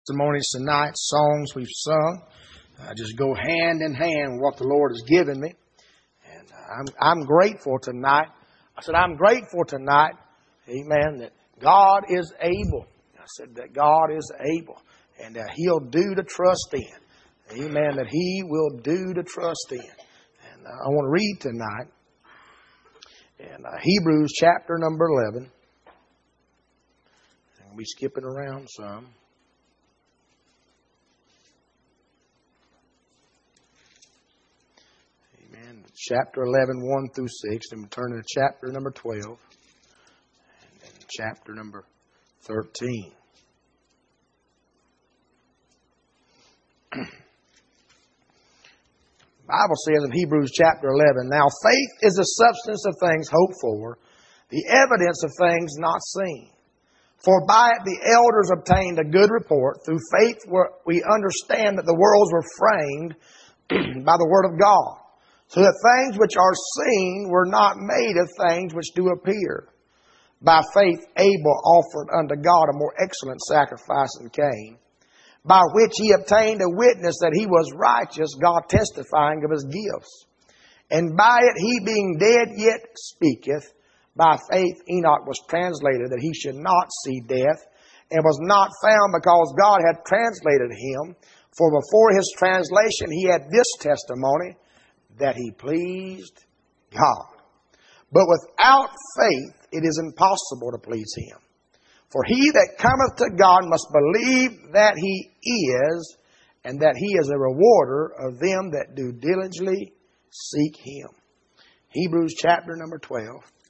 testimonies tonight, songs we've sung, just go hand in hand with what the Lord has given me. And I'm grateful tonight. I said, I'm grateful tonight, amen, that God is able. I said that God is able and that He'll do to trust in. Amen, that He will do to trust in. And I want to read tonight in Hebrews chapter number 11. I'll be skipping around some. Amen. Chapter 11, 1 through 6. Then we turn to chapter number 12. And then chapter number 13. The Bible says in Hebrews chapter 11, Now faith is the substance of things hoped for, the evidence of things not seen. For by it the elders obtained a good report. Through faith we understand that the worlds were framed by the word of God, so that things which are seen were not made of things which do appear. By faith Abel offered unto God a more excellent sacrifice than Cain, by which he obtained a witness that he was righteous, God testifying of his gifts. And by it he being dead yet speaketh. By faith Enoch was translated that he should not see death, and was not found because God had translated him. For before his translation he had this testimony, that he pleased God. But without faith it is impossible to please Him. For he that cometh to God must believe that He is, and that He is a rewarder of them that do diligently seek Him. Hebrews chapter number 12.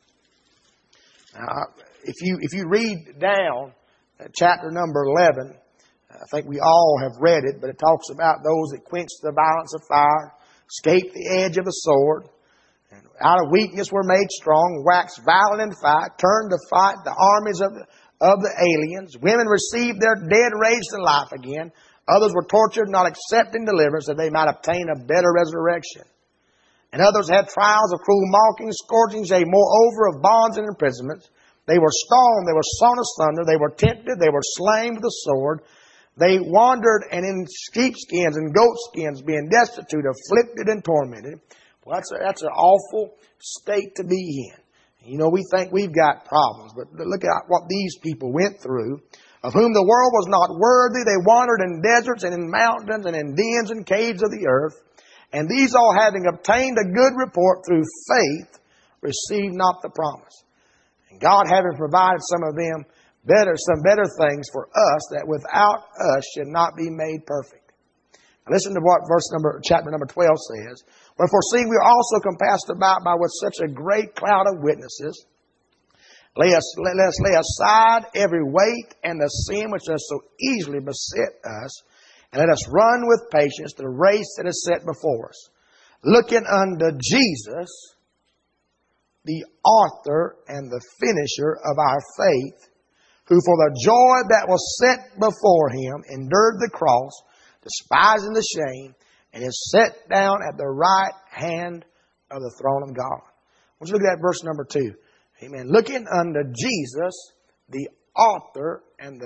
Now, if you read down chapter number 11, I think we all have read it, but it talks about those that quench the violence of fire, escape the edge of the sword, and out of weakness were made strong, waxed violent in fight, turned to fight the armies of the aliens. Women received their dead raised to life again. Others were tortured, not accepting deliverance, that they might obtain a better resurrection. And others had trials of cruel mockings, scourgings, yea, moreover of bonds and imprisonments. They were stoned, they were sawn asunder, they were tempted, they were slain with the sword. They wandered and in sheepskins and goatskins, being destitute, afflicted and tormented. Well, that's an awful state to be in. You know, we think we've got problems, but look at what these people went through, of whom the world was not worthy. They wandered in deserts and in mountains and in dens and caves of the earth. And these all, having obtained a good report through faith, received not the promise. And God, having provided some better things for us, that without us should not be made perfect. Now listen to what chapter number 12 says. Wherefore, seeing we are also compassed about by with such a great cloud of witnesses, let us lay aside every weight and the sin which does so easily beset us, and let us run with patience the race that is set before us, looking unto Jesus, the author and the finisher of our faith, who for the joy that was set before Him endured the cross, despising the shame, and is set down at the right hand of the throne of God. I want you to look at that verse number 2. Amen. Looking unto Jesus, the author and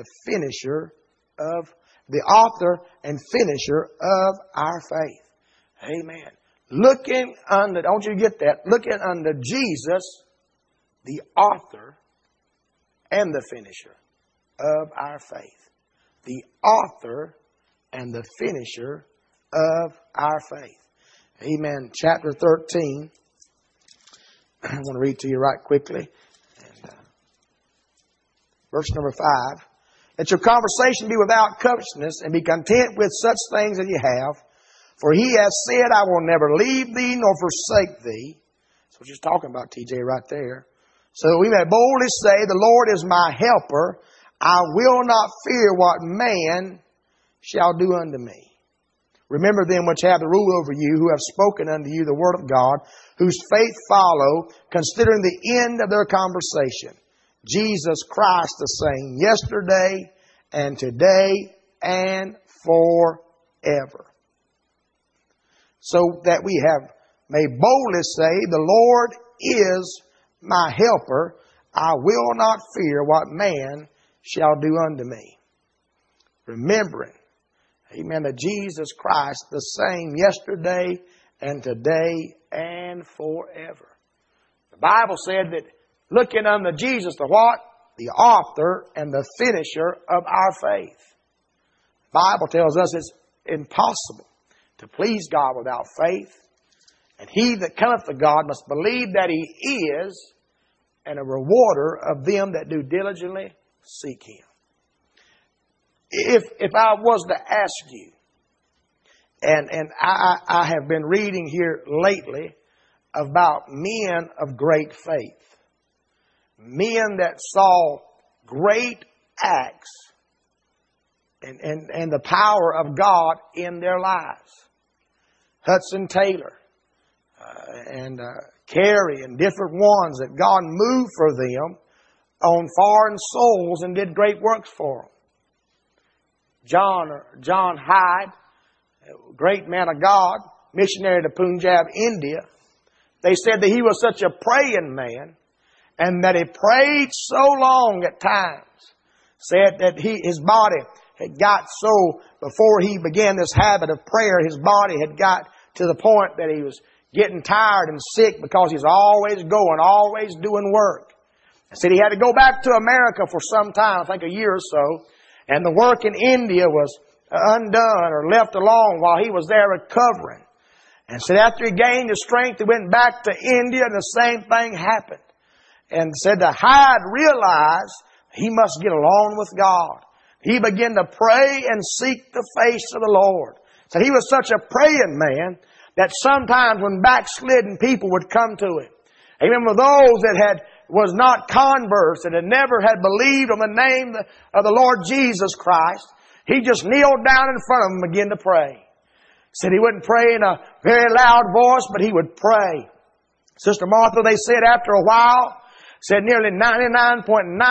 finisher of our faith. Amen. Looking unto, I want you to get that. Looking unto Jesus, the author and the finisher of our faith. The author and the finisher of our faith. Amen. Chapter 13. I want to read to you right quickly. And, verse number 5. Let your conversation be without covetousness, and be content with such things as you have. For He has said, I will never leave thee nor forsake thee. That's what you're talking about, TJ, right there. So that we may boldly say, the Lord is my helper. I will not fear what man shall do unto me. Remember them which have the rule over you, who have spoken unto you the word of God, whose faith follow, considering the end of their conversation. Jesus Christ the same yesterday and today and forever. So that we may boldly say, the Lord is my helper. I will not fear what man shall do unto me. remembering, amen, that Jesus Christ the same yesterday and today and forever. The Bible said that looking unto Jesus, the what? The author and the finisher of our faith. The Bible tells us it's impossible to please God without faith. And he that cometh to God must believe that He is, and a rewarder of them that do diligently seek Him. If I was to ask you, and I have been reading here lately about men of great faith, men that saw great acts and the power of God in their lives. Hudson Taylor and Carey and different ones that God moved for them on foreign souls and did great works for them. John Hyde, great man of God, missionary to Punjab, India. They said that he was such a praying man, and that he prayed so long at times. Said that his body had got so, before he began this habit of prayer, his body had got to the point that he was getting tired and sick because he's always going, always doing work. I said he had to go back to America for some time, I think a year or so, and the work in India was undone or left alone while he was there recovering. And so after he gained his strength, he went back to India and the same thing happened. And said that Hyde realized he must get along with God. He began to pray and seek the face of the Lord. So he was such a praying man that sometimes when backslidden people would come to him, amen, with those that was not converts, that had never had believed on the name of the Lord Jesus Christ, he just kneeled down in front of them and began to pray. Said he wouldn't pray in a very loud voice, but he would pray. Sister Martha, they said after a while, said nearly 99.9%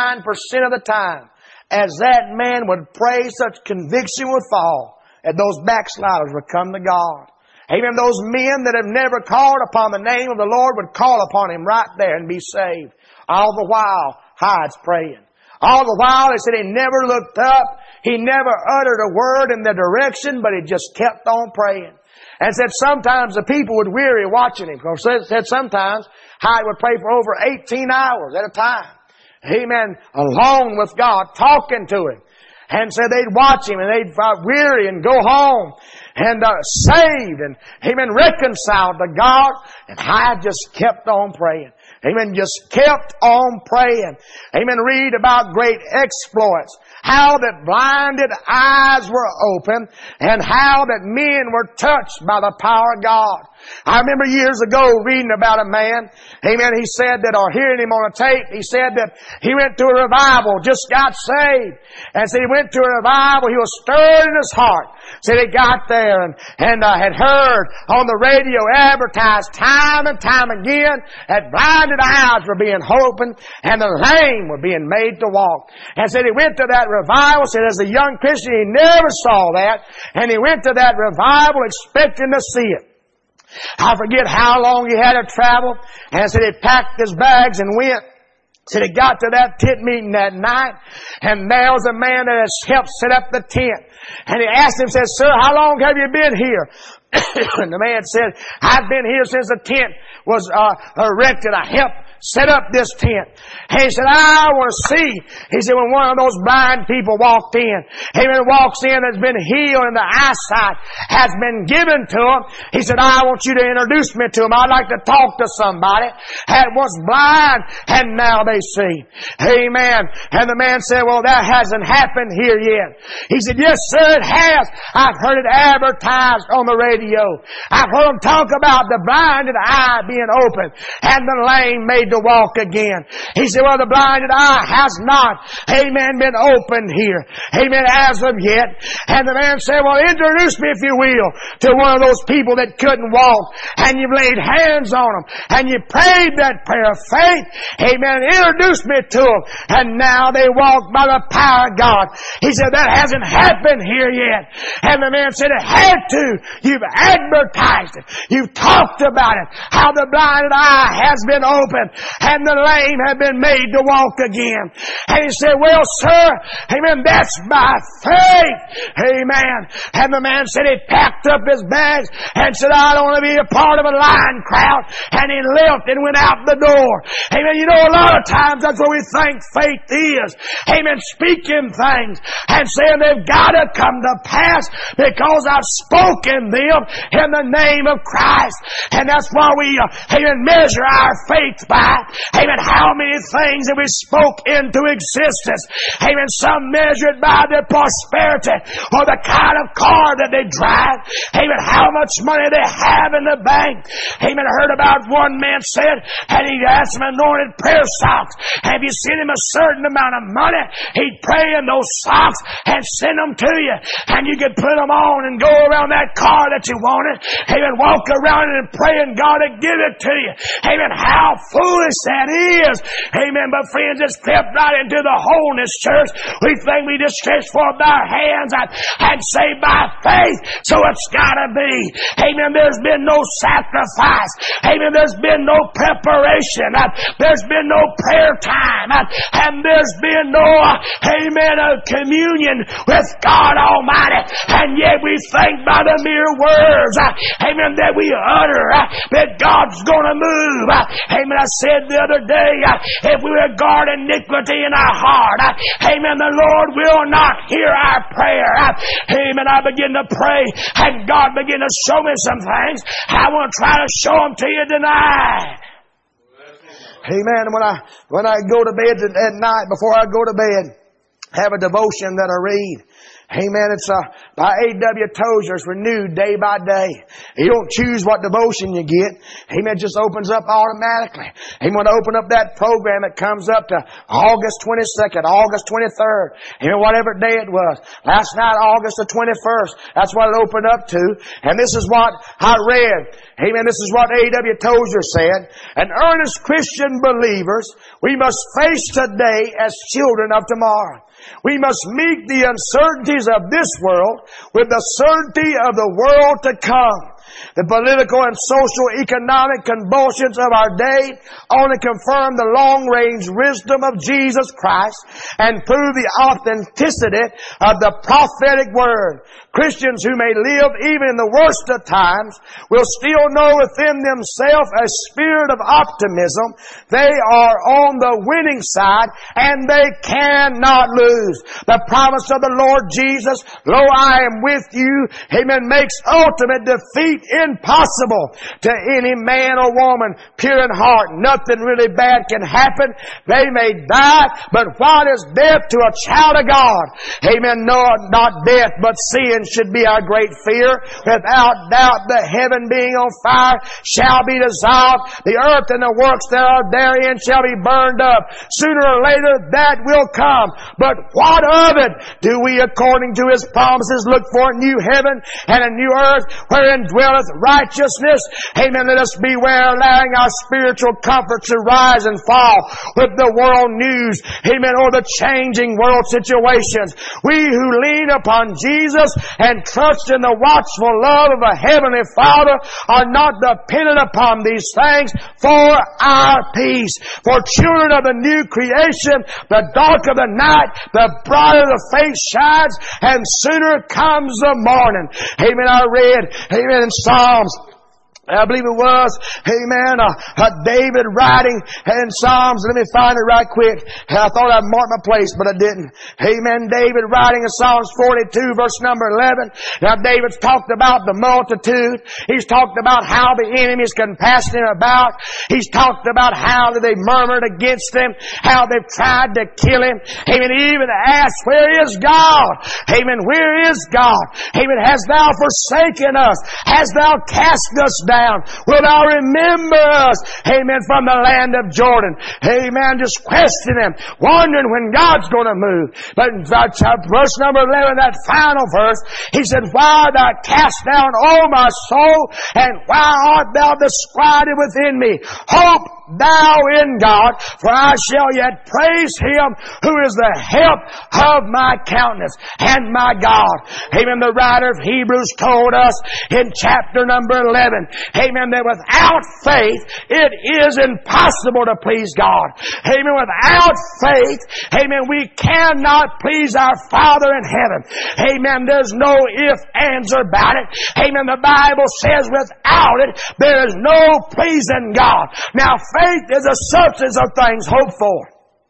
of the time, as that man would pray, such conviction would fall, and those backsliders would come to God. Amen. Those men that have never called upon the name of the Lord would call upon Him right there and be saved. All the while, Hyde's praying. All the while, they said he never looked up. He never uttered a word in the direction, but he just kept on praying. And said sometimes the people would weary watching him. Said sometimes Hyde would pray for over 18 hours at a time. Amen. Alone with God, talking to Him. And said they'd watch him and they'd weary and go home and saved and, amen, reconciled to God. And Hyde just kept on praying. Amen. Just kept on praying. Amen. Read about great exploits. How that blinded eyes were opened and how that men were touched by the power of God. I remember years ago reading about a man, amen, he said that, or hearing him on a tape, he said that he went to a revival, just got saved. And so he went to a revival, he was stirred in his heart. Said he got there and had heard on the radio advertised time and time again that blinded eyes were being opened and the lame were being made to walk. And said he went to that revival, said as a young Christian he never saw that, and he went to that revival expecting to see it. I forget how long he had to travel, and said he packed his bags and went. Said he got to that tent meeting that night, and there was a man that has helped set up the tent. And he asked him, said, "Sir, how long have you been here?" And the man said, "I've been here since the tent was erected. I helped set up this tent." And he said, "I want to see." He said, when one of those blind people walked in, walks in that's been healed and the eyesight has been given to him. He said, "I want you to introduce me to him. I'd like to talk to somebody that was blind and now they see." Amen. And the man said, "Well, that hasn't happened here yet." He said, "Yes, sir, it has. I've heard it advertised on the radio. I've heard them talk about the blinded eye being opened and the lame made to walk again." He said, "Well, the blinded eye has not, amen, been opened here, amen, as of yet." And the man said, "Well, introduce me, if you will, to one of those people that couldn't walk, and you've laid hands on them, and you prayed that prayer of faith, amen, introduce me to them, and now they walk by the power of God." He said, "That hasn't happened here yet." And the man said, "It had to. You've advertised it. You've talked about it. How the blinded eye has been opened and the lame have been made to walk again. And he said, well, sir, amen, that's by faith. Amen. And the man said he packed up his bags and said, I don't want to be a part of a line crowd. And he left and went out the door. Amen. You know, a lot of times that's what we think faith is. Amen. Speaking things and saying they've got to come to pass because I've spoken them in the name of Christ. And that's why we, amen, measure our faith by, amen, how many things that we spoke into existence. Amen. Some measure it by their prosperity or the kind of car that they drive. Amen. How much money they have in the bank. Amen. I heard about one man said, and he had some anointed prayer socks. Have you seen him a certain amount of money? He'd pray in those socks and send them to you. And you could put them on and go around that car that you wanted. Amen. Walk around it and pray and God would give it to you. Amen. How foolish that is. Amen. But friends, it's crept right into the wholeness church. We think we just stretch forth our hands and say by faith, so it's gotta be. Amen. There's been no sacrifice. Amen. There's been no preparation. There's been no prayer time. And there's been no, amen, communion with God Almighty. And yet we think by the mere words, amen, that we utter, that God's gonna move. Amen. I said the other day, if we regard iniquity in our heart, amen, the Lord will not hear our prayer. Amen. I begin to pray and God began to show me some things. I want to try to show them to you tonight. Amen. When I go to bed at night, before I go to bed, have a devotion that I read. Amen. It's by A.W. Tozer. It's renewed day by day. You don't choose what devotion you get. Amen. It just opens up automatically. Amen. When I open up that program, it comes up to August 22nd, August 23rd. Amen. Whatever day it was. Last night, August the 21st. That's what it opened up to. And this is what I read. Amen. This is what A.W. Tozer said. An earnest Christian believers, we must face today as children of tomorrow. We must meet the uncertainties of this world with the certainty of the world to come. The political and social economic convulsions of our day only confirm the long-range wisdom of Jesus Christ and prove the authenticity of the prophetic word. Christians who may live even in the worst of times will still know within themselves a spirit of optimism. They are on the winning side and they cannot lose. The promise of the Lord Jesus, lo, I am with you, amen, makes ultimate defeat impossible to any man or woman pure in heart. Nothing really bad can happen. They may die, but what is death to a child of God? Amen. No, not death, but sin should be our great fear. Without doubt, the heaven being on fire shall be dissolved. The earth and the works that are therein shall be burned up. Sooner or later, that will come. But what of it? Do we, according to His promises, look for a new heaven and a new earth wherein dwelleth righteousness? Amen. Let us beware allowing our spiritual comforts to rise and fall with the world news. Amen. Or the changing world situations. We who lean upon Jesus and trust in the watchful love of a heavenly Father are not dependent upon these things for our peace. For children of the new creation, the dark of the night, the brighter the face shines, and sooner comes the morning. Amen. I read, amen, in Psalms, I believe it was, amen, David writing in Psalms. Let me find it right quick. I thought I'd mark my place, but I didn't. Amen. David writing in Psalms 42, verse number 11. Now, David's talked about the multitude. He's talked about how the enemies compassed him about. He's talked about how they murmured against him, how they've tried to kill him. Amen. He even asked, where is God? Amen. Where is God? Amen. Hast thou forsaken us? Hast thou cast us down? Will thou remember us? Amen. From the land of Jordan. Amen. Just questioning him, wondering when God's going to move. But in verse number 11, that final verse, he said, why art thou cast down, O my soul, and why art thou disquieted within me? Hope thou in God, for I shall yet praise Him who is the help of my countenance and my God. Amen. The writer of Hebrews told us in chapter number 11, Amen. That without faith, it is impossible to please God. Amen. Without faith, amen, we cannot please our Father in heaven. Amen. There's no ifs, ands, or about it. Amen. The Bible says without it, there is no pleasing God. Now, faith is a substance of things hoped for.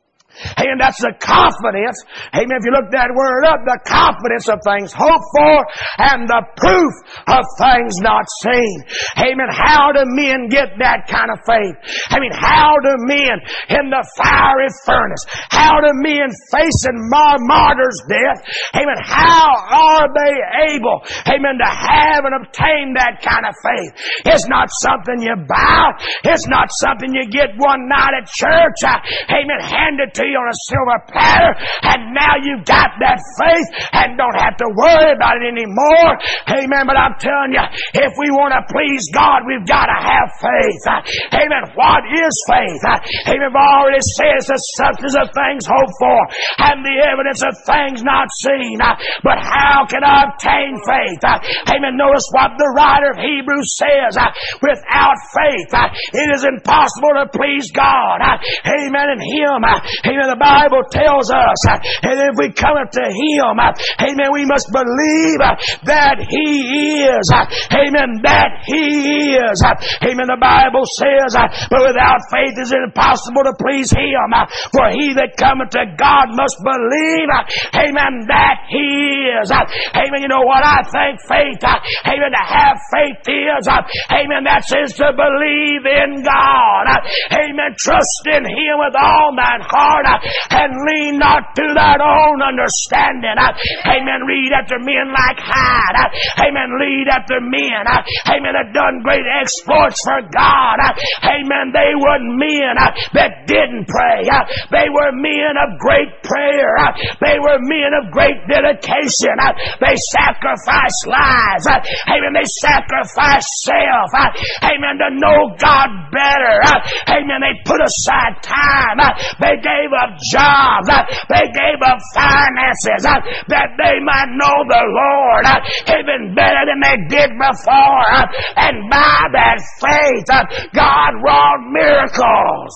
Amen. That's the confidence. Amen. If you look that word up, the confidence of things hoped for and the proof of things not seen. Amen. How do men get that kind of faith? I mean, how do men in the fiery furnace, how do men facing martyr's death, amen, how are they able, amen, to have and obtain that kind of faith? It's not something you buy. It's not something you get one night at church. Amen. Handed to you on a silver platter, and now you've got that faith and don't have to worry about it anymore. Amen. But I'm telling you, if we want to please God, we've got to have faith. Amen. What is faith? Amen. I've already said it's the substance of things hoped for and the evidence of things not seen. But how can I obtain faith? Amen. Notice what the writer of Hebrews says. Without faith, it is impossible to please God. Amen. And Him, amen, the Bible tells us that if we come up to Him, amen, we must believe that He is. Amen. That He is. Amen. The Bible says, but without faith it is impossible to please Him. For he that cometh to God must believe, amen, that He is. Amen. You know what I think faith, amen, to have faith is, amen, that is to believe in God. Amen. Trust in Him with all thine heart and lean not to thine own understanding. Amen. Read after men like Hyde. Amen. Lead after men. Amen. That done great exploits for God. Amen. They weren't men that didn't pray. They were men of great prayer. They were men of great dedication. They sacrificed lives. Amen. They sacrificed self. Amen. To know God better. Amen. They put aside time. They gave up jobs. They gave up finances that they might know the Lord even better than they did before. And by that faith, God wrought miracles.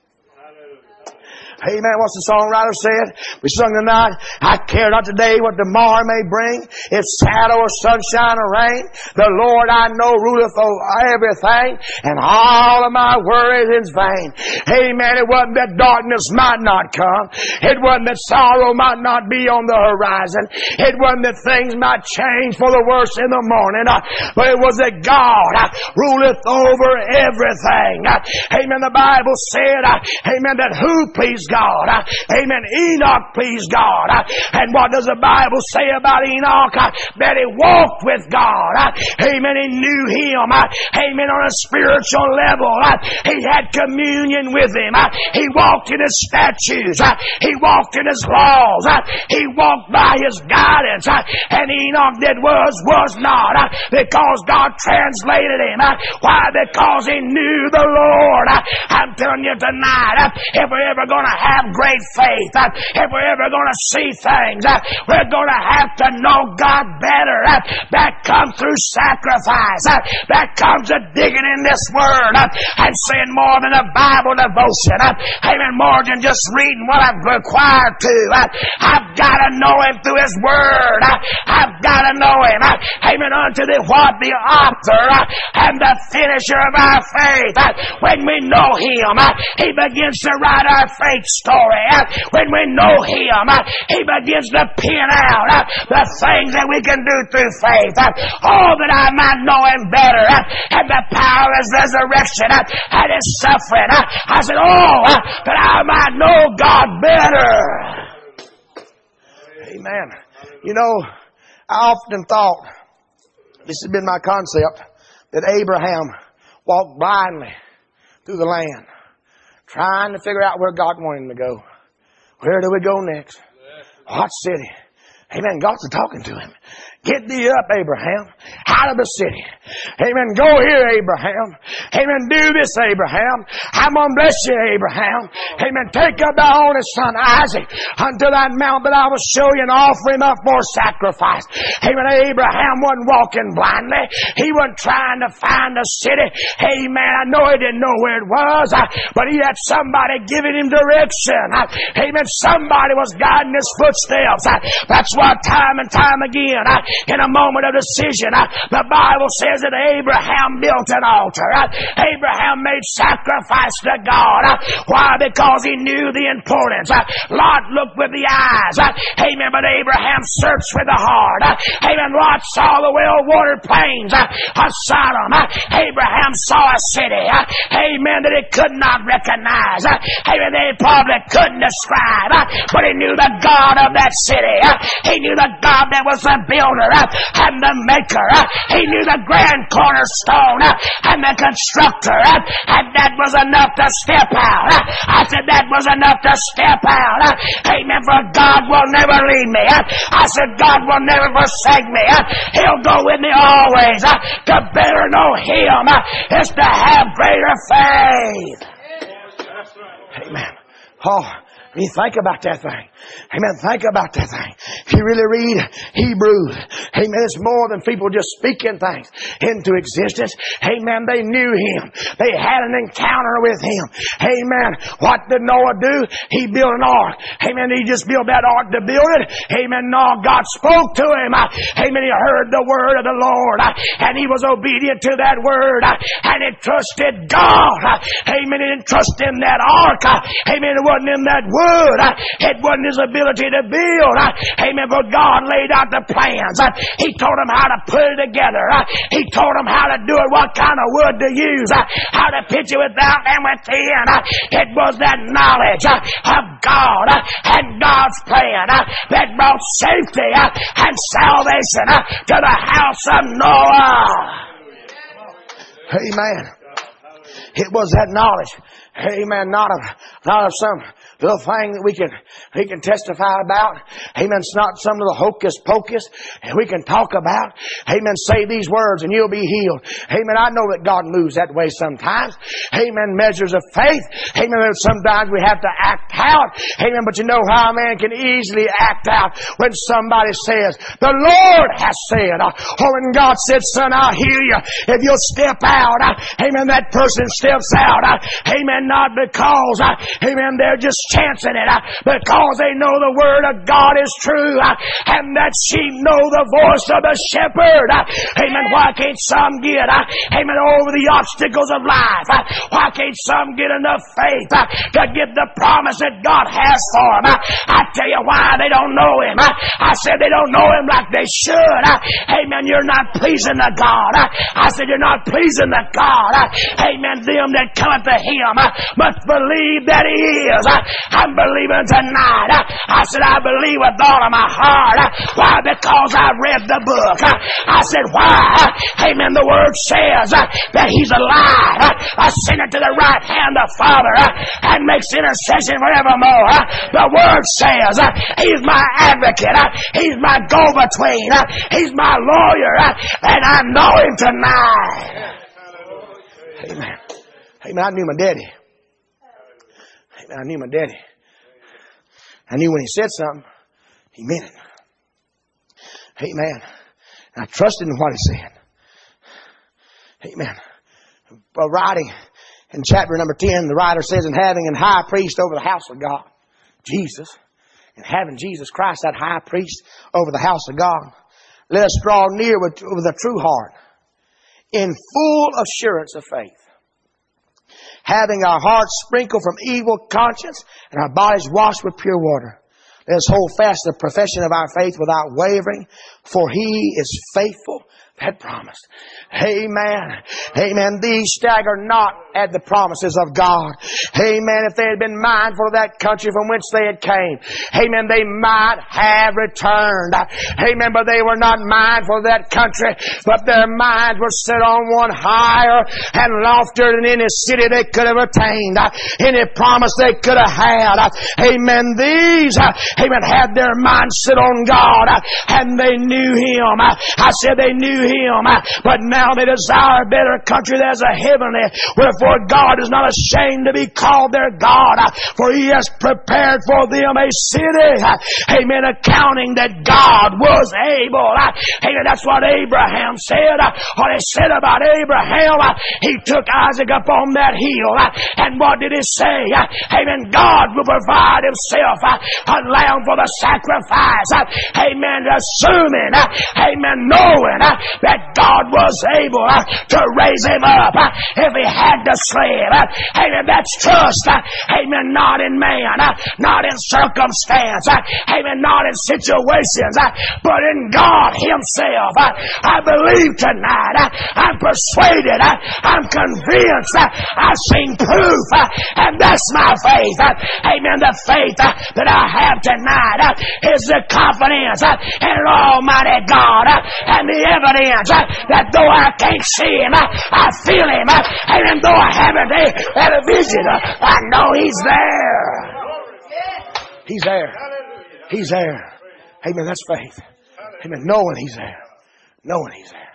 Amen. What's the songwriter said? We sung tonight, I care not today what tomorrow may bring, if shadow or sunshine or rain. The Lord I know ruleth over everything, and all of my worries is vain. Amen. It wasn't that darkness might not come. It wasn't that sorrow might not be on the horizon. It wasn't that things might change for the worse in the morning. But it was that God ruleth over everything. Amen. The Bible said, amen, that who pleased God? Amen. Enoch pleased God. And what does the Bible say about Enoch? That he walked with God. Amen. He knew Him. Amen. On a spiritual level. He had communion with Him. He walked in His statutes. He walked in His laws. He walked by His guidance. And Enoch that was not. Because God translated him. Why? Because he knew the Lord. I'm telling you tonight, if we're ever going to have great faith, if we're ever going to see things, we're going to have to know God better. That comes through sacrifice. That comes to digging in this Word and saying more than a Bible devotion. Amen. More than just reading what I'm required to. I've got to know Him through His Word. I've got to know Him. Amen. Unto the what? The author and the finisher of our faith. When we know Him, He begins to write our faith story. When we know Him, He begins to pen out the things that we can do through faith. Oh, that I might know Him better and the power of His resurrection and His suffering. I said, oh, that I might know God better. Amen. You know, I often thought, this has been my concept, that Abraham walked blindly through the land, trying to figure out where God wanted him to go. Where do we go next? What city? Amen. God's talking to him. Get thee up, Abraham, out of the city. Amen. Go here, Abraham. Amen. Do this, Abraham. I'm going to bless you, Abraham. Amen. Take up thy only son, Isaac, unto that mount that I will show you, and offer him up for sacrifice. Amen. Abraham wasn't walking blindly. He wasn't trying to find a city. Amen. I know he didn't know where it was, but he had somebody giving him direction. Amen. Somebody was guiding his footsteps. That's why time and time again, in a moment of decision, the Bible says that Abraham built an altar. Abraham made sacrifice to God. Why? Because he knew the importance. Lot looked with the eyes. Amen. But Abraham searched with the heart. Amen. Lot saw the well-watered plains of Sodom. Abraham saw a city. Amen. That he could not recognize. Amen. That he probably couldn't describe. But he knew the God of that city. He knew the God that was the builder and the maker. He knew the grand cornerstone and the constructor. And that was enough to step out. I said that was enough to step out. Amen. For God will never leave me. I said God will never forsake me. He'll go with me always. To better know Him is to have greater faith. Amen. Oh, you think about that thing. Amen. Think about that thing. If you really read Hebrews, amen, it's more than people just speaking things into existence. Amen. They knew Him. They had an encounter with Him. Amen. What did Noah do? He built an ark. Amen. He just built that ark to build it. Amen. No, God spoke to him. Amen. He heard the word of the Lord. And he was obedient to that word. And he trusted God. Amen. He didn't trust in that ark. Amen. It wasn't in that wood. It wasn't his ability to build. Amen. But God laid out the plans. He told him how to put it together. He told him how to do it, what kind of wood to use, how to pitch it without and within. It was that knowledge of God and God's plan that brought safety and salvation to the house of Noah. Amen. It was that knowledge. Amen. Not of some little thing that we can testify about. Amen. It's not some little hocus pocus we can talk about. Amen. Say these words and you'll be healed. Amen. I know that God moves that way sometimes. Amen. Measures of faith. Amen. Sometimes we have to act out. Amen. But you know how a man can easily act out when somebody says, the Lord has said, or when God said, son, I'll heal you if you'll step out. Amen. That person steps out. Amen. Not because, amen, they're just chancing it, because they know the word of God is true, and that sheep know the voice of the shepherd. Amen. Why can't some get, amen, over the obstacles of life? Why can't some get enough faith to get the promise that God has for them? I tell you why they don't know Him. I said they don't know Him like they should. Amen. You're not pleasing the God. I said you're not pleasing the God. Amen. Them that cometh to Him must believe that He is. I'm believing tonight. I said I believe with all of my heart. Why? Because I read the book. I said why? Amen. The Word says that He's alive, ascended to the right hand of the Father, and makes intercession forevermore. The Word says He's my advocate. He's my go-between. He's my lawyer. And I know Him tonight. Amen. Amen. I knew my daddy. Amen. I knew my daddy. I knew when he said something, he meant it. Amen. And I trusted in what he said. Amen. But writing in chapter number 10, the writer says, and having an high priest over the house of God, Jesus, and having Jesus Christ, that high priest over the house of God, let us draw near with a true heart, in full assurance of faith, having our hearts sprinkled from evil conscience and our bodies washed with pure water. Let us hold fast the profession of our faith without wavering, for He is faithful that promise. Amen. Amen. These stagger not at the promises of God. Amen. If they had been mindful of that country from whence they had came, amen, they might have returned. Amen. But they were not mindful of that country, but their minds were set on one higher and loftier than any city they could have attained, any promise they could have had. Amen. These, amen, had their minds set on God, and they knew Him. I said they knew Him, but now they desire a better country. There's a heavenly. Wherefore God is not ashamed to be called their God, for He has prepared for them a city. Amen. Accounting that God was able. Amen. That's what Abraham said. What He said about Abraham. He took Isaac up on that hill, and what did He say? Amen. God will provide Himself a lamb for the sacrifice. Amen. Assuming, amen, knowing that God was able to raise him up if He had to slay him. Amen. That's trust. Amen. Not in man, not in circumstance. Amen. Not in situations, but in God Himself. I believe tonight. I'm persuaded. I'm convinced. I've seen proof, and that's my faith. Amen. The faith that I have tonight is the confidence in Almighty God, and the evidence that though I can't see Him, I feel Him. And though I haven't had a vision, I know He's there. He's there. He's there. Amen. That's faith. Amen. Knowing He's there. Knowing He's there.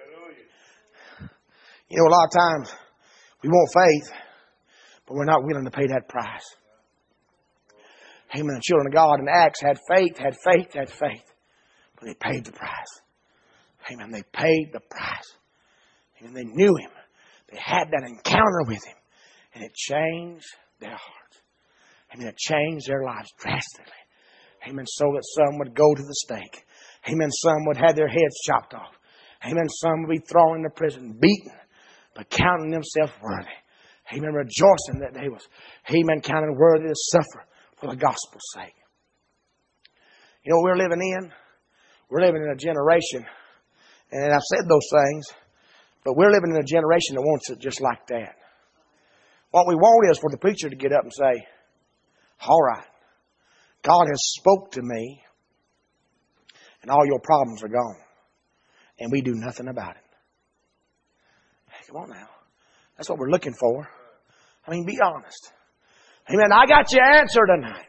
You know, a lot of times we want faith, but we're not willing to pay that price. Amen. The children of God in Acts had faith, but they paid the price. Amen. They paid the price. And they knew Him. They had that encounter with Him. And it changed their hearts. Amen. It changed their lives drastically. Amen. So that some would go to the stake. Amen. Some would have their heads chopped off. Amen. Some would be thrown into prison, beaten, but counting themselves worthy. Amen. Rejoicing that they was, amen, counted worthy to suffer for the gospel's sake. You know what we're living in? We're living in a generation, and I've said those things, but we're living in a generation that wants it just like that. What we want is for the preacher to get up and say, all right, God has spoke to me, and all your problems are gone, and we do nothing about it. Hey, come on now. That's what we're looking for. I mean, be honest. Amen. I got your answer tonight.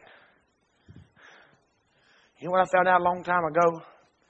You know what I found out a long time ago?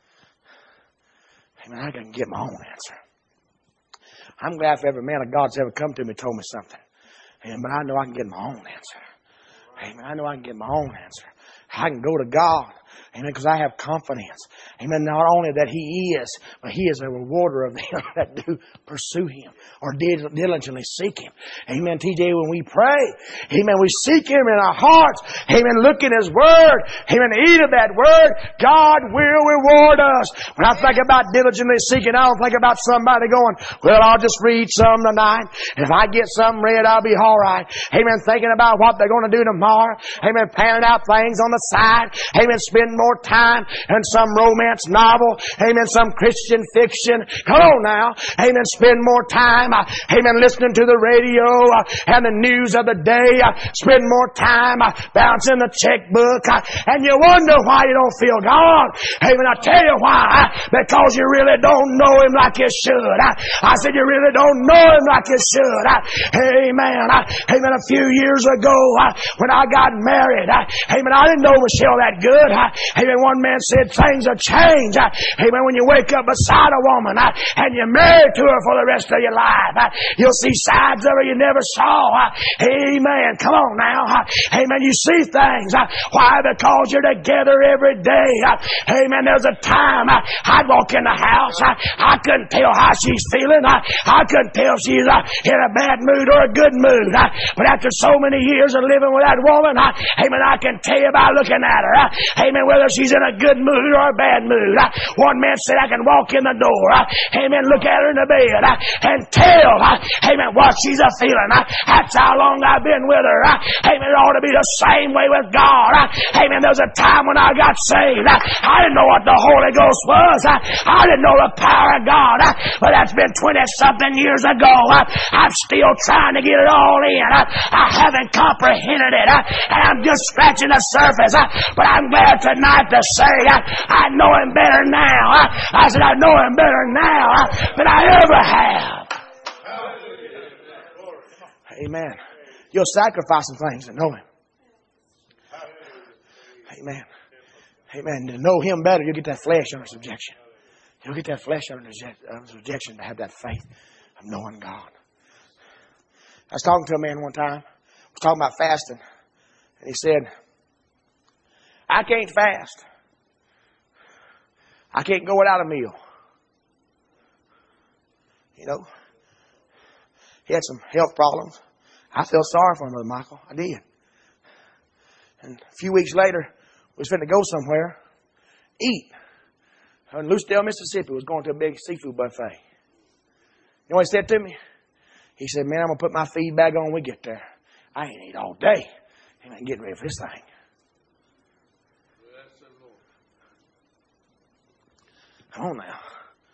Amen. I can get my own answer. I'm glad if every man of God's ever come to me and told me something. Amen. But I know I can get my own answer. Amen. I know I can get my own answer. I can go to God. Amen. Because I have confidence. Amen. Not only that He is, but He is a rewarder of them that do pursue Him or diligently seek Him. Amen. TJ, when we pray, amen, we seek Him in our hearts. Amen. Look in His Word. Amen. Eat of that Word. God will reward us. When I think about diligently seeking, I don't think about somebody going, well, I'll just read some tonight. And if I get some read, I'll be all right. Amen. Thinking about what they're going to do tomorrow. Amen. Planning out things on the side. Amen. Spend more time in some romance novel. Amen. Some Christian fiction. Come on now. Amen. Spend more time. Amen. Listening to the radio and the news of the day. Spend more time bouncing the checkbook. And you wonder why you don't feel God. Amen. I tell you why. Because you really don't know Him like you should. I said you really don't know Him like you should. Amen. Amen. A few years ago when I got married. Amen. I didn't know Michelle that good. Amen. One man said things will change. Amen. When you wake up beside a woman and you're married to her for the rest of your life, you'll see sides of her you never saw. Amen. Come on now. Amen. You see things. Why? Because you're together every day. Amen. There's a time I'd walk in the house. I couldn't tell how she's feeling. I couldn't tell if she's in a bad mood or a good mood. But after so many years of living with that woman, amen, I can tell you by looking at her. Amen. Amen. Whether she's in a good mood or a bad mood. One man said, I can walk in the door. Amen. Look at her in the bed and tell, amen, what she's a feeling. That's how long I've been with her. Amen. It ought to be the same way with God. Amen. There was a time when I got saved. I didn't know what the Holy Ghost was. I didn't know the power of God. But that's been 20-something years ago. I'm still trying to get it all in. I haven't comprehended it. And I'm just scratching the surface. But I'm glad tonight to say I know Him better now. I said I know Him better now than I ever have. Amen. You'll sacrifice some things to know Him. Amen. Amen. To know Him better, you'll get that flesh under subjection. You'll get that flesh under subjection to have that faith of knowing God. I was talking to a man one time. I was talking about fasting. And he said, I can't fast. I can't go without a meal. You know, he had some health problems. I felt sorry for him, Brother Michael. I did. And a few weeks later, we was finna go somewhere, eat. In Lucedale, Mississippi, was going to a big seafood buffet. You know what he said to me? He said, man, I'm going to put my feed bag on when we get there. I ain't eat all day. I'm getting ready for this thing. Come on now.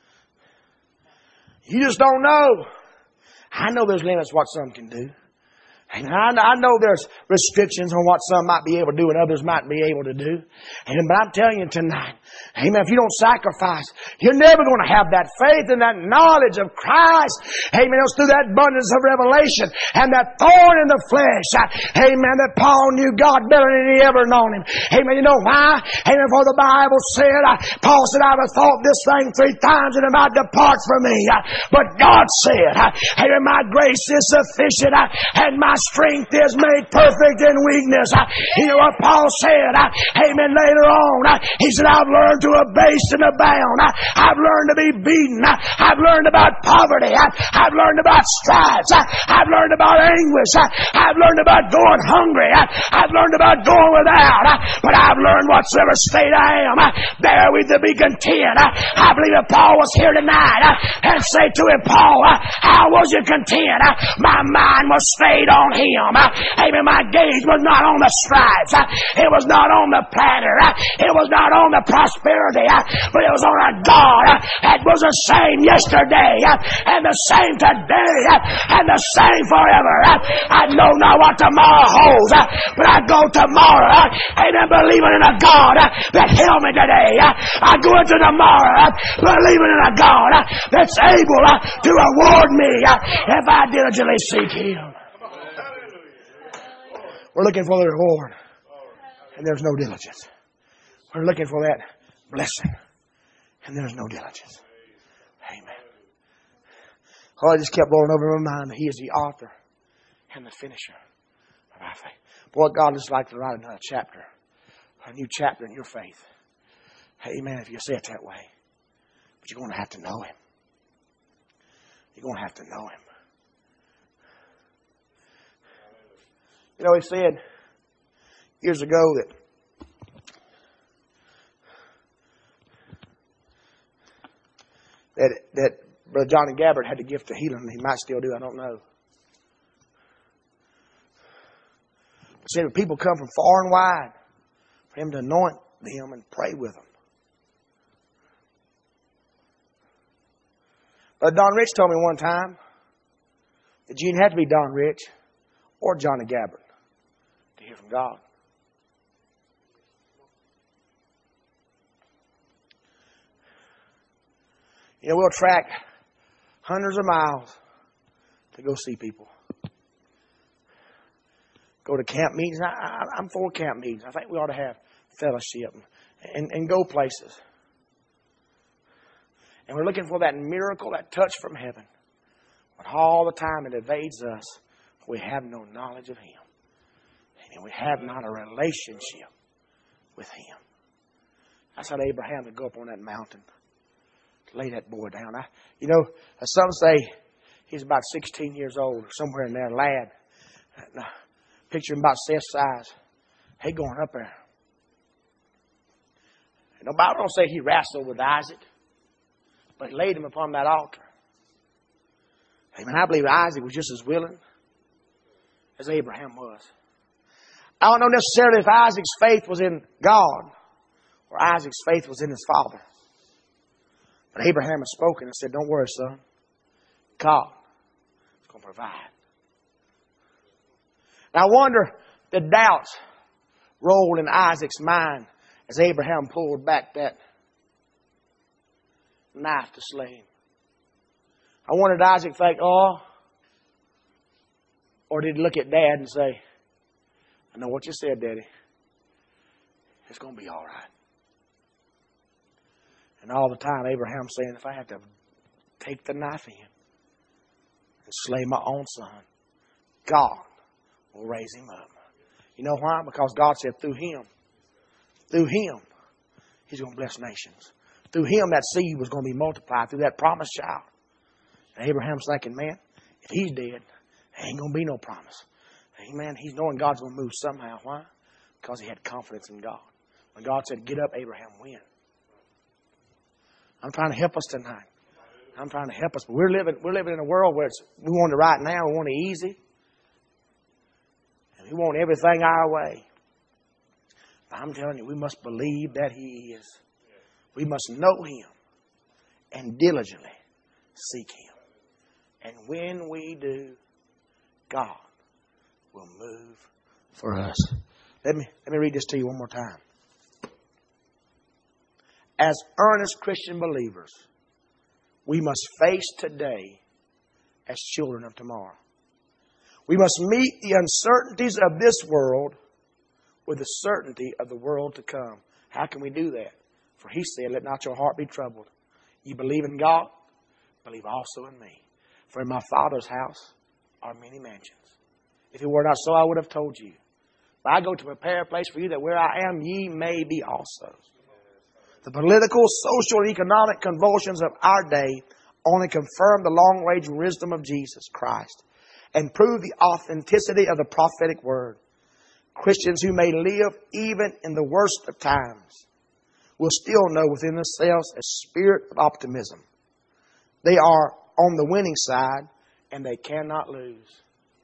You just don't know. I know there's limits what some can do. And I know there's restrictions on what some might be able to do and others might be able to do. But I'm telling you tonight, amen, if you don't sacrifice, you're never going to have that faith and that knowledge of Christ. Amen. It's through that abundance of revelation and that thorn in the flesh. Amen. That Paul knew God better than he ever known Him. Amen. You know why? Amen. For the Bible said, Paul said, I have thought this thing 3 times and it might depart from me. But God said, amen, my grace is sufficient and my strength is made perfect in weakness. You know what Paul said? Amen. Later on, he said, I've learned to abase and abound. I've learned to be beaten. I've learned about poverty. I've learned about stripes. I've learned about anguish. I've learned about going hungry. I've learned about going without. But I've learned whatsoever state I am, therewith to be content. I believe that Paul was here tonight and say to him, Paul, how was you content? My mind was stayed on Him. Amen. My gaze was not on the stripes. It was not on the platter. It was not on the prosperity. But it was on a God that was the same yesterday and the same today and the same forever. I know not what tomorrow holds, but I go tomorrow and believing in a God that held me today. I go into tomorrow believing in a God that's able to reward me if I diligently seek Him. We're looking for the reward, and there's no diligence. We're looking for that blessing, and there's no diligence. Amen. Oh, I just kept rolling over my mind that He is the author and the finisher of our faith. Boy, God would just like to write another chapter, a new chapter in your faith. Amen, if you say it that way. But you're going to have to know Him. You're going to have to know Him. You know, he said years ago that Brother Johnny Gabbard had the gift of healing. He might still do. I don't know. He said when people come from far and wide for him to anoint them and pray with them. Brother Don Rich told me one time that you didn't have to be Don Rich or Johnny Gabbard to hear from God. You know, we'll track hundreds of miles to go see people. Go to camp meetings. I'm for camp meetings. I think we ought to have fellowship and go places. And we're looking for that miracle, that touch from heaven. But all the time it evades us. We have no knowledge of Him. And we have not a relationship with Him. That's how Abraham to go up on that mountain. To lay that boy down. Some say he's about 16 years old. Somewhere in there, lad. Picture him about Seth's size. He going up there. And the Bible don't say he wrestled with Isaac, but he laid him upon that altar. Amen. I believe Isaac was just as willing as Abraham was. I don't know necessarily if Isaac's faith was in God or Isaac's faith was in his father. But Abraham had spoken and said, don't worry, son. God is going to provide. And I wonder the doubts rolled in Isaac's mind as Abraham pulled back that knife to slay him. I wonder did Isaac think, oh, or did he look at Dad and say, I know what you said, Daddy. It's going to be all right. And all the time, Abraham's saying, if I have to take the knife in and slay my own son, God will raise him up. You know why? Because God said through him, he's going to bless nations. Through him, that seed was going to be multiplied through that promised child. And Abraham's thinking, man, if he's dead, there ain't going to be no promise. Amen. He's knowing God's going to move somehow. Why? Because he had confidence in God. When God said, get up, Abraham, win. I'm trying to help us tonight. I'm trying to help us. But we're living in a world where we want it right now. We want it easy. And we want everything our way. But I'm telling you, we must believe that he is. We must know him and diligently seek him. And when we do, God will move for us. Let me read this to you one more time. As earnest Christian believers, we must face today as children of tomorrow. We must meet the uncertainties of this world with the certainty of the world to come. How can we do that? For he said, let not your heart be troubled. You believe in God, believe also in me. For in my Father's house are many mansions. If it were not so, I would have told you. But I go to prepare a place for you, that where I am, ye may be also. The political, social, and economic convulsions of our day only confirm the long-range wisdom of Jesus Christ and prove the authenticity of the prophetic word. Christians who may live even in the worst of times will still know within themselves a spirit of optimism. They are on the winning side, and they cannot lose.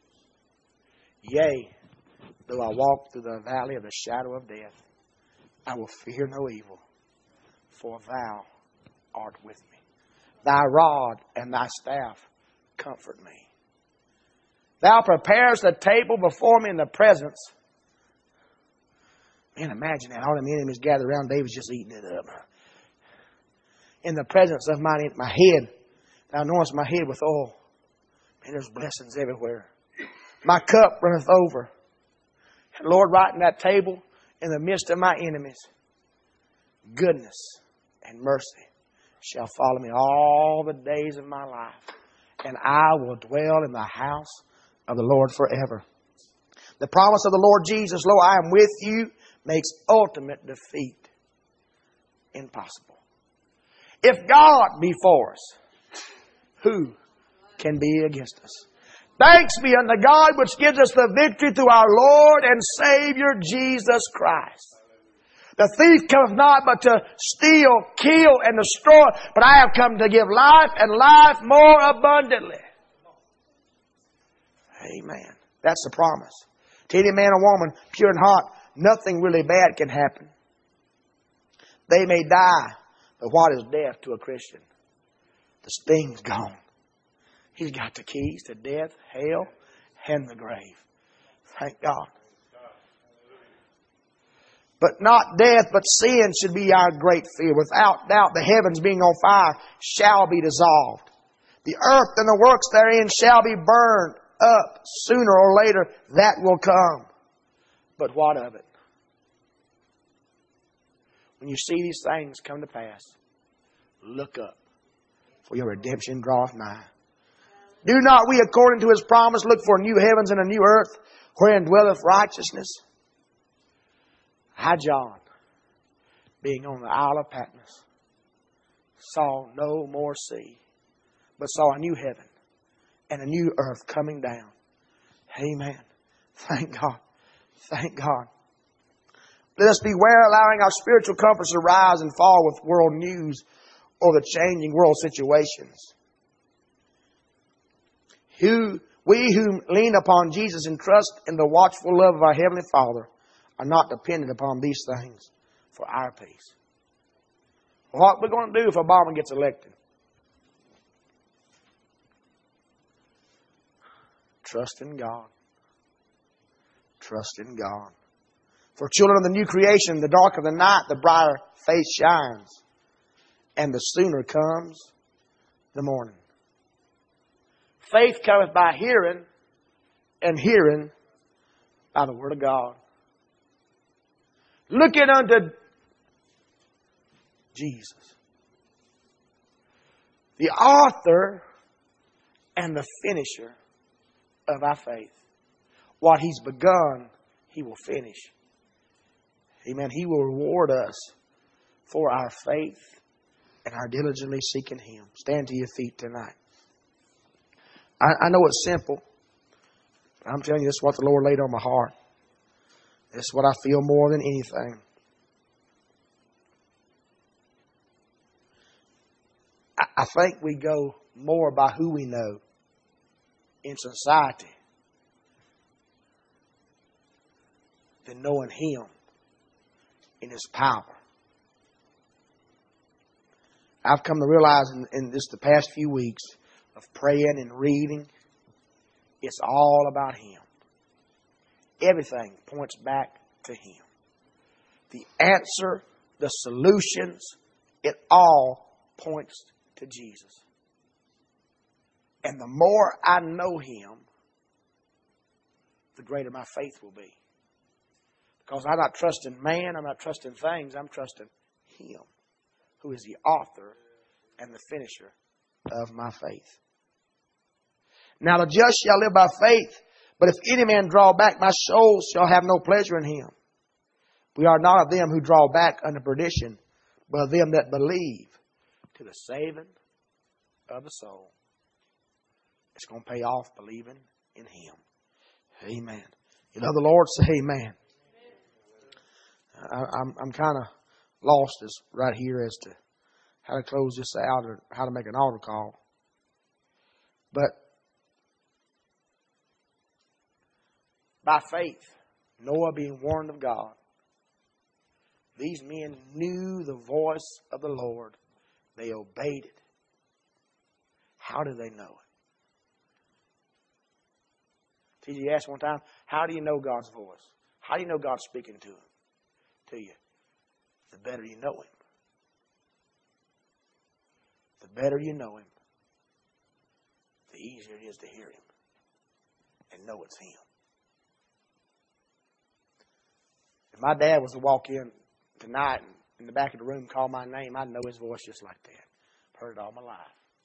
Yea, though I walk through the valley of the shadow of death, I will fear no evil, for thou art with me. Thy rod and thy staff comfort me. Thou preparest a table before me in the presence. Man, imagine that. All them enemies gathered around, David's just eating it up. In the presence of my head. Thou anointest my head with oil. Man, there's blessings everywhere. My cup runneth over. And Lord, right in that table, in the midst of my enemies, goodness and mercy shall follow me all the days of my life. And I will dwell in the house of the Lord forever. The promise of the Lord Jesus, lo, I am with you, makes ultimate defeat impossible. If God be for us, who can be against us? Thanks be unto God which gives us the victory through our Lord and Savior Jesus Christ. The thief cometh not but to steal, kill, and destroy. But I have come to give life and life more abundantly. Amen. That's the promise. To any man or woman, pure in heart, nothing really bad can happen. They may die, but what is death to a Christian? The sting's gone. He's got the keys to death, hell, and the grave. Thank God. But not death, but sin should be our great fear. Without doubt, the heavens being on fire shall be dissolved. The earth and the works therein shall be burned up. Sooner or later, that will come. But what of it? When you see these things come to pass, look up, for your redemption draweth nigh. Do not we, according to His promise, look for new heavens and a new earth, wherein dwelleth righteousness? I, John, being on the Isle of Patmos, saw no more sea, but saw a new heaven and a new earth coming down. Amen. Thank God. Thank God. Let us beware allowing our spiritual compass to rise and fall with world news or the changing world situations. We who lean upon Jesus and trust in the watchful love of our Heavenly Father are not dependent upon these things for our peace. What are we going to do if Obama gets elected? Trust in God. Trust in God. For children of the new creation, the dark of the night, the brighter face shines. And the sooner comes the morning. Faith cometh by hearing, and hearing by the Word of God. Looking unto Jesus, the author and the finisher of our faith. What He's begun, He will finish. Amen. He will reward us for our faith and our diligently seeking Him. Stand to your feet tonight. I know it's simple. I'm telling you, this is what the Lord laid on my heart. This is what I feel more than anything. I think we go more by who we know in society than knowing Him in His power. I've come to realize in just the past few weeks of praying and reading, it's all about Him. Everything points back to Him. The answer, the solutions, it all points to Jesus. And the more I know Him, the greater my faith will be. Because I'm not trusting man, I'm not trusting things, I'm trusting Him, who is the author and the finisher of my faith. Now the just shall live by faith, but if any man draw back, my soul shall have no pleasure in him. We are not of them who draw back unto perdition, but of them that believe to the saving of the soul. It's going to pay off believing in Him. Amen. You love the Lord? Say amen. I'm kind of lost right here as to how to close this out or how to make an altar call. But by faith, Noah being warned of God, these men knew the voice of the Lord. They obeyed it. How do they know it? Did you ask one time, how do you know God's voice? How do you know God's speaking to you? The better you know Him. The better you know Him, the easier it is to hear Him and know it's Him. If my dad was to walk in tonight and in the back of the room call my name, I'd know his voice just like that. I've heard it all my life.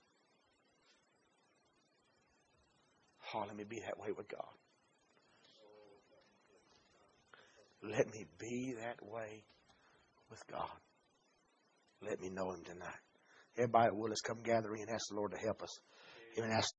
Oh, let me be that way with God. Let me be that way with God. Let me know Him tonight. Everybody will, let's come gather in and ask the Lord to help us. Even ask